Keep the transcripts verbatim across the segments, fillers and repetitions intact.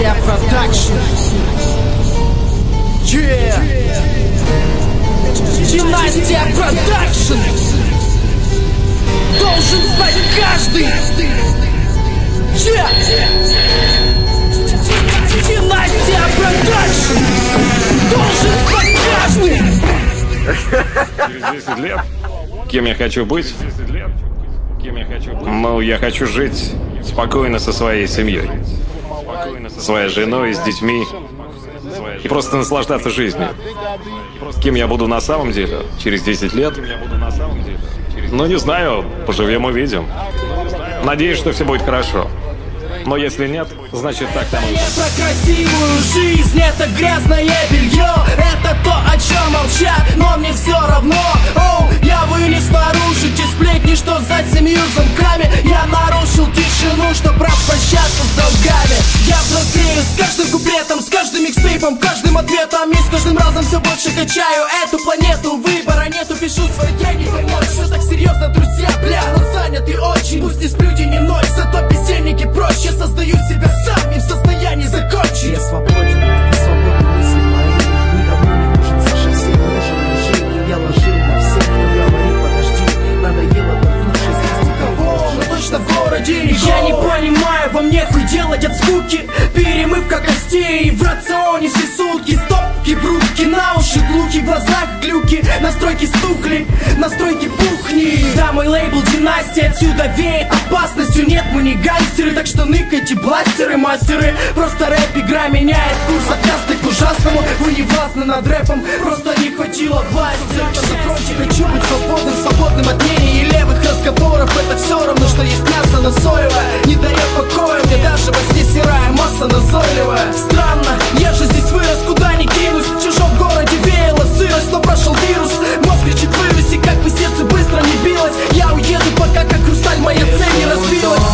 Династия Продакшн. Yeah. Династия Продакшн. Должен знать каждый. Yeah. Династия Продакшн. Должен знать каждый. Через десять лет? Кем я хочу быть? Кем я хочу быть? Ну, я хочу жить спокойно со своей семьей. Спокойно со своей женой, с детьми. И просто наслаждаться жизнью. Кем я буду на самом деле через десять лет? Ну, не знаю, поживем увидим. Надеюсь, что все будет хорошо. Но если нет, значит так тому и есть. Это красивую жизнь, это грязное белье. Это то, о чем молчат, но мне все равно. Оу, я вылез наружу, те сплетни, что за семью замками. Я нарушил тишину, чтоб распрощаться с долгами. Я взрослею с каждым куплетом, с каждым микстейпом, каждым ответом. И с каждым разом все больше качаю эту планету. Выбора нету, пишу свои тени. Все так серьезно, друзья, бля, но заняты очень. Пусть не сплю день и ночь, зато бездельники проще. Создаю себя сам и в состоянии закончить. Я свободен, свободны мысли мои. Никому не нужен Саша, всем нужен мужик. Я ложил на всех, кто говорит, подожди. Надоело там в душе здесь никого. Мы точно в городе не Я не понимаю, вам нехуй делать от скуки. Перемывка костей в рационе все сутки. Стопки в руки, на уши глухи. В глазах глюки, настройки стухли. Настройки пухни. Да, мой лейбл Династия отсюда веет опасностью. Нет, мы не гангстеры, так что ныкайте бластеры, мастеры. Просто рэп игра меняет курс от касты к ужасному. Вы не властны над рэпом, просто не хватило власти. Закройте, хочу быть свободным, свободным от мнений и левых разговоров. Это все равно, что есть мясо назойливое. Не дает покоя мне даже во сне серая масса назойливая. Странно, я же здесь вырос, куда ни кинусь. В чужом городе веяло сырость, но прошел вирус. Мозг кричит вывеси, как бы сердце быстро не билось. Я уеду, пока как хрусталь моя цель не разбилась.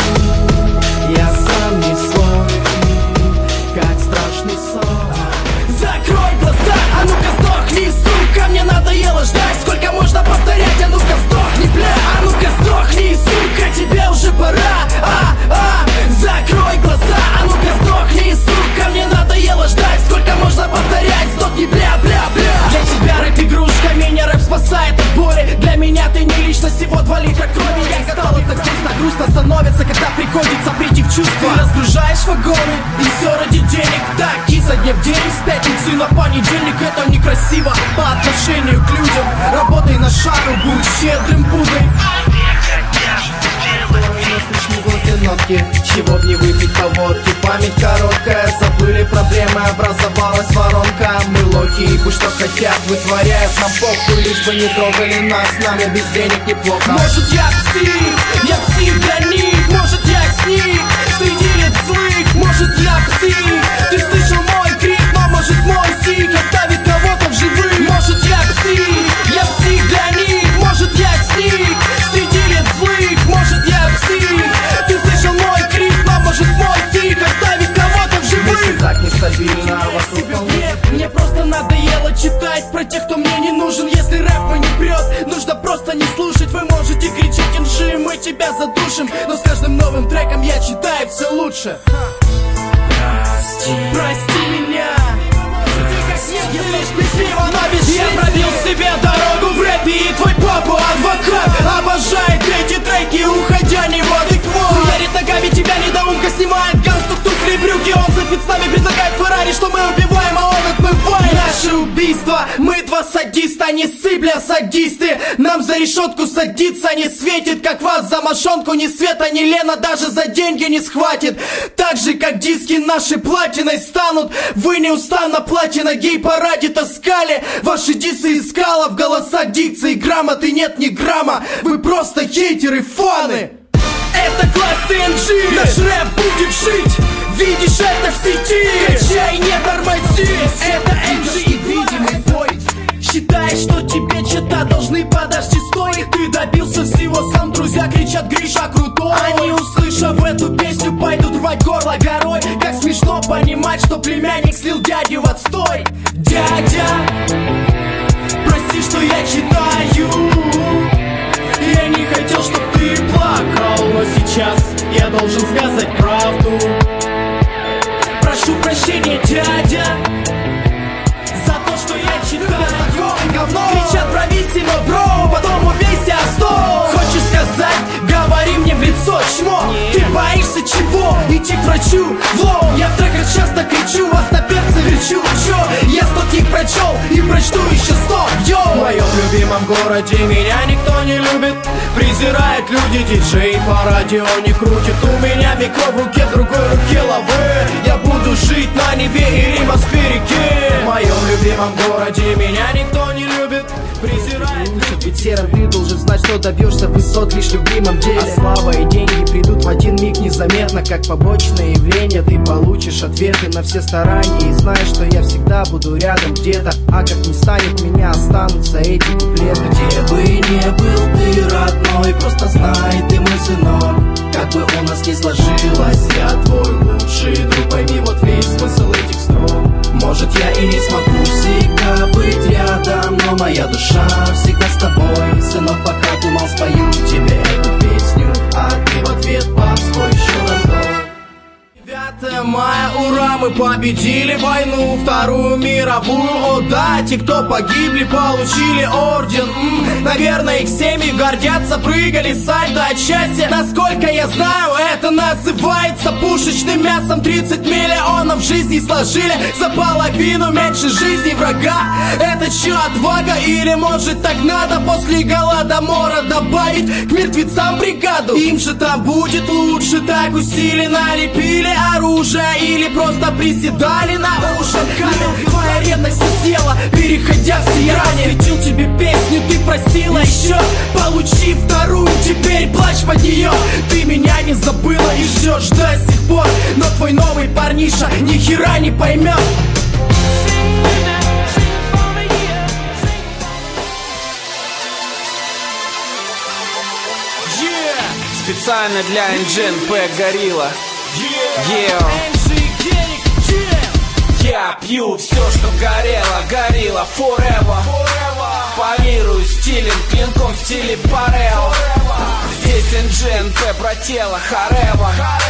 Я сам не свой, как страшный сон. Закрой глаза, а ну-ка сдохни, сука. Мне надоело ждать, сколько можно повторять. А ну-ка сдохни, бля, а ну-ка сдохни, сука. Тебе уже пора, а, а. Закрой глаза, а ну-ка сдохни, сука. Мне надоело ждать, сколько можно повторять. Сдохни, бля, бля, бля. Для тебя рэп игрушка, меня рэп спасает от боли. Для меня ты не личность, всего два литра крови. Я стал это грустно, грустно становится, когда приходится прийти в чувство. Ты разгружаешь вагоны, и все ради денег. Так, изо дня в день, с пятницы на понедельник. Это некрасиво по отношению к людям. Работай на шару, будь щедрым пудрой. Чего б не выпить по водке, память короткая. Забыли проблемы, образовалась воронка. Мы лохи и пусть что хотят вытворяют. Нам похуй, лишь бы не трогали нас. Нам и без денег неплохо. Может я псих, я псих для них. Может я сник, среди лет злых. Может я псих, ты слышал мой крик. Но может мой сик оставит кого-то в живых. Может я псих, я псих для них. Может я сник, среди лет злых. Может я псих, ты слышал мой крик. Но может мой сик оставит кого-то в живых. Если так нестабильно, вокруг нет. Мне просто надоело читать про тех, кто мне не нужен. Если рэп не прет, нужно просто не слушать. Вы можете кричать инжи, мы тебя задушим. Но с каждым новым треком я читаю все лучше. Прости, прости меня. Я пробил себе дорогу в рэпе, и твой папа адвокат обожает эти треки, уходя не в адекват. Хуярит ногами тебя недоумка, снимает галстук, туфли, брюки. Он за фитцами предлагает Феррари, что мы убиваем, а он отмывает наше убийство. Мы два садиста, не ссы, бля, садисты. Нам за решетку садиться не светит, как вас за мошонку. Ни Света, ни Лена даже за деньги не схватит. Так же, как диски наши платиной станут. Вы неустанно платина гей-параде таскали. Ваши дисы искала в голосах дикции. Грамоты нет ни грамма. Вы просто хейтеры, фаны. Это класс эн джи, наш рэп будет жить. Видишь это в сети, качай, не тормози. Это эн джи и видимый бой. Считаешь, что тебе что-то должны, подожди, стой. Ты добился всего сам, друзья кричат, Гриша крутой. Они, услышав эту песню, пойдут рвать горло горой. Как смешно понимать, что племянник слил дядю в отстой. Дядя, прости, что я читаю. Я не хотел, чтоб ты плакал, но сейчас я должен сказать правду. чего идти к врачу? Влоу, я в треках часто кричу, вас на перце верчу. Чё? Я сто книг прочел и прочту еще сто. Йоу! В моем любимом городе меня никто не любит. Презирают люди, диджей по радио не крутит. У меня микро в руке, в другой руке лавы. Я буду жить на Неве или Москве-реке. В моем любимом городе меня никто не любит. Презирает люди. Ведь серым ты должен знать, что добьешься высот лишь в любимом деле. А слава и деньги придут в один миг незаметно, как побочное явление. Ты получишь ответы на все старания и знаешь, что я всегда буду рядом где-то. А как не станет меня, останутся эти куплеты. Где бы не был ты, родной, просто знай, ты мой сынок. Как бы у нас ни сложилось, я твой лучший друг. Пойми вот весь смысл этих строк. Может, я и не смогу всегда быть рядом, но моя душа всегда с тобой. Сынок, пока думал, спою тебе эту песню, а ты в ответ пап свой еще раздал. девятое мая, ура, мы победили войну, Вторую мировую, о да, те, кто погибли, получили орден. М-м, наверное, их семьи гордятся, прыгали сальдо от счастья. Насколько я знаю, это называется пушечным мясом. Тридцать миллионов жизней сложили за половину меньше жизней врага. Это чё, отвага? Или может так надо после голодомора добавить к мертвецам бригаду? Им же там будет лучше, так усиленно лепили оружие или просто приседали на ушах. Камень, твоя ревность села, переходя в сияние. Я светил тебе песню, ты просила еще. Получи вторую, теперь плачь под нее. Ты меня не забыла и ждешь до сих пор, но твой новый парниша ни хера не поймет. Специально для эн джи эн пэ Горилла. Yeah. Я пью все, что горело, горилла forever. Парирую стилем, клинком в стиле парео. Здесь эн джи эн пэ про тело харева.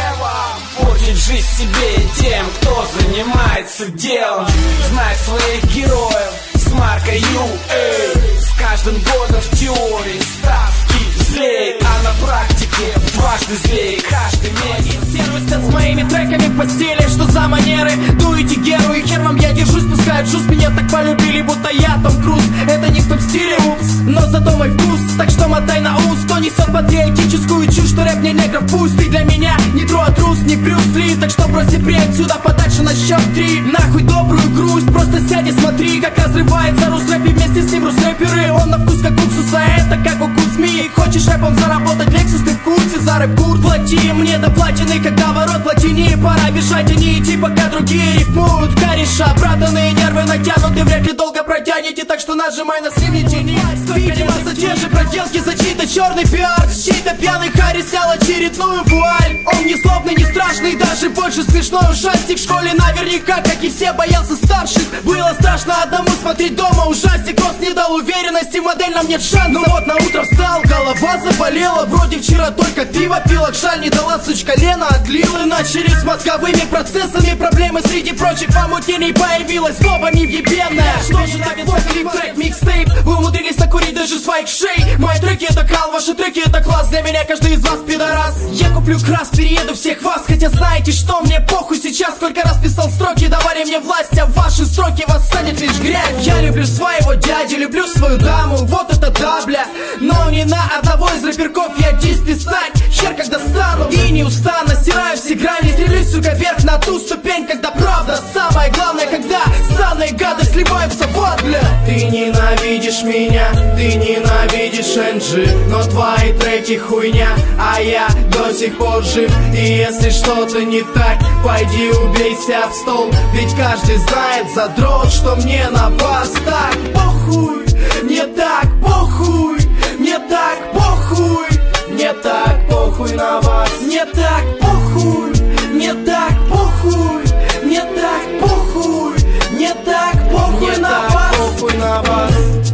Портит жизнь себе и тем, кто занимается делом. Знай своих героев с маркой ю эй. С каждым годом в теории ставки злей, а на практике дважды злей каждый месяц. Сервис с моими треками в постели, что за манеры? Дуете геру и хер вам я держусь, пускай джуз. Меня так полюбили, будто я Том Круз. Это не в том стиле, упс, но зато мой вкус. Так что мотай на ус, кто несет патриотическую чушь, что рэп не негров пусть. Ты для меня не Труатрус, не Брюс Ли. Так что брось и отсюда подальше на счет три. Нахуй добрую грусть, просто сядь и смотри, как разрывается рус-рэп и вместе с ним рус-рэперы. Он на вкус как уксус, а это как укус СМИ. Хочешь рэпом заработать Лексус, ты в курсе, за рэп-курс плати мне доплаченный, когда ворот платини. Пора бежать, а не идти, пока другие рифмуют. Кореша, братаны, нервы натянуты, вряд ли долго протянете, так что нажимай на слив, не тяни. Видимо, за те же проделки, за чей-то черный пиар. Чей-то пьяный Харри снял очередную вуаль. Он не злобный, не страшный, даже больше смешной ужастик. В школе наверняка, как и все, боялся старших. Было страшно одному смотреть дома ужастик. Рост не дал уверенности, модель нам нет шансов. Ну вот на утро встал, голова заболела. Вроде вчера только пиво пил, жаль не дала, сучка Лена отлил. И начали с мозговыми процессами проблемы. Среди прочих помутнений появилась злоба невъебенная. Что же так это клип, трек, микстейп? Вы умудрились накурить даже своих шей. Мои треки это кал, ваши треки это класс. Для меня каждый из вас пидорас. Я куплю крас, перееду всех вас. Хотя знаете что, мне похуй сейчас. Сколько раз писал строки, давали мне власть, а в ваши строки восстанет лишь грязь. Я люблю своего дядю, люблю свою даму. Вот это да, бля. Но не на одного из рэперков я дис писать. Хер когда стану и не устану. Стираю все грани, стремлюсь, сука, вверх на ту ступень. Когда правда самое главное, когда ссаные гады сливаются в ад, бля. Ты ненавидишь меня, ты ненавидишь эн джи, но твои треки хуйня, а я до сих пор жив. И если что-то не так, пойди убейся в стол. Ведь каждый знает, задрот, что мне на вас так похуй. Мне так похуй, мне так похуй. Мне так похуй на вас. Мне так похуй, мне так похуй. Мне так похуй, мне так похуй на вас. Похуй на вас.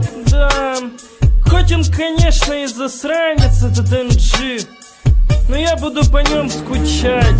Да, хоть он, конечно, и засранец, этот эн джи, но я буду по нем скучать.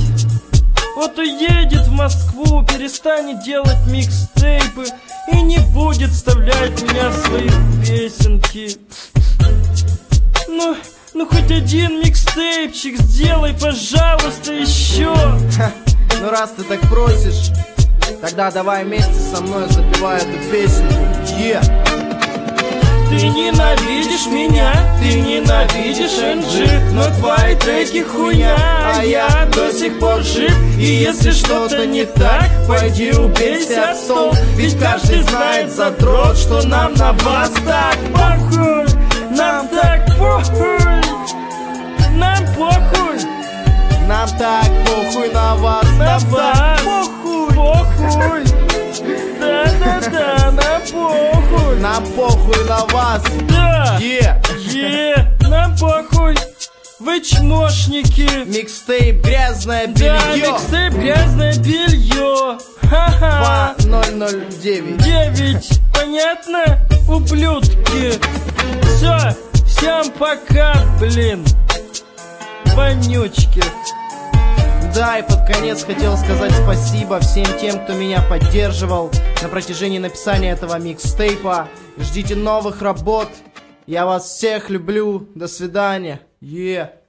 Вот уедет в Москву, перестанет делать микстейпы и не будет вставлять меня в свои песенки. Ну, ну хоть один микстейп микстейпчик сделай, пожалуйста, еще. Ха, ну раз ты так просишь, тогда давай вместе со мной запевай эту песню. Yeah. Ты ненавидишь меня, ты ненавидишь эн джи, но твои треки хуйня, а я до сих пор жив. И если что-то не так, пойди убейся в стол. Ведь каждый знает, задрот, что нам на вас так похуй. Нам так похуй. Нам похуй. Нам так похуй на вас. На Нам вас так похуй. Похуй. Да-да-да, нам похуй. Нам похуй на вас. Да. Yeah. Е, нам похуй. Вы чмошники. Микстейп грязное Да, белье. микстейп грязное белье. Ха-ха. два ноль ноль девять. Девять. Понятно, ублюдки? Все, всем пока, блин. Вонючки. Да, и под конец хотел сказать спасибо всем тем, кто меня поддерживал на протяжении написания этого микстейпа. Ждите новых работ. Я вас всех люблю. До свидания. Yeah.